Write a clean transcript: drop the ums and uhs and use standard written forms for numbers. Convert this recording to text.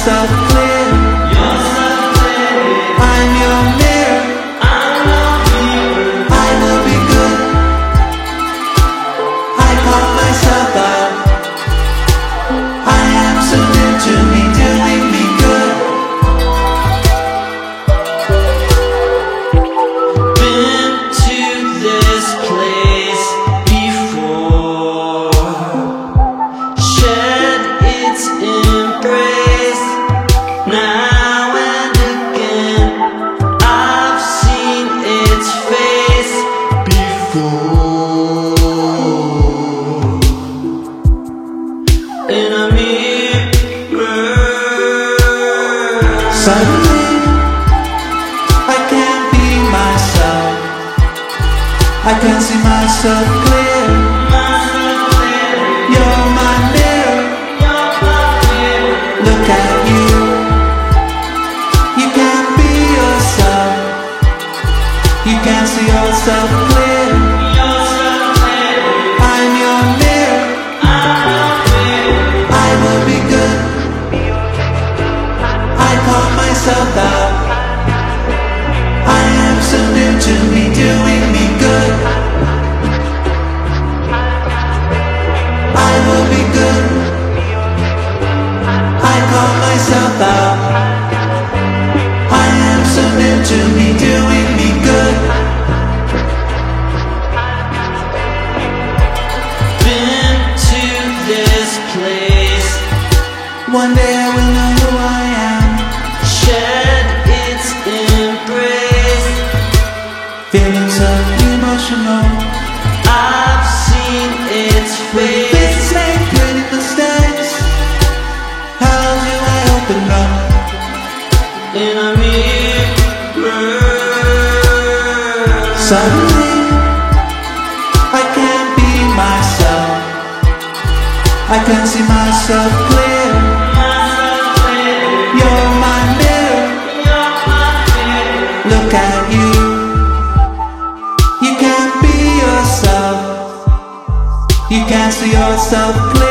myself clear. I'm your mirror. I will be good. I call myself out. I am so new to me, doing me good. Been to this place before, shed its embrace. Now and again I've seen its face before. In a mirror, Suddenly, I can't be myself. I can see myself clear. You're my mirror. Look at you. You can't be yourself. You can't see yourself clear. I'm your mirror. I will be good. I call myself out. I am so new to me, doing me good. I will be good. I call myself out. I am so new to me, doing me good. been to this place, One day I will know who I am. shed its embrace. Feeling so emotional. I've seen its face. Faces make pretty mistakes. How do I open up? In a mirror, Suddenly, I can't be myself. I can see myself clear. You're my mirror. Look at you. You can't be yourself. You can't see yourself clear.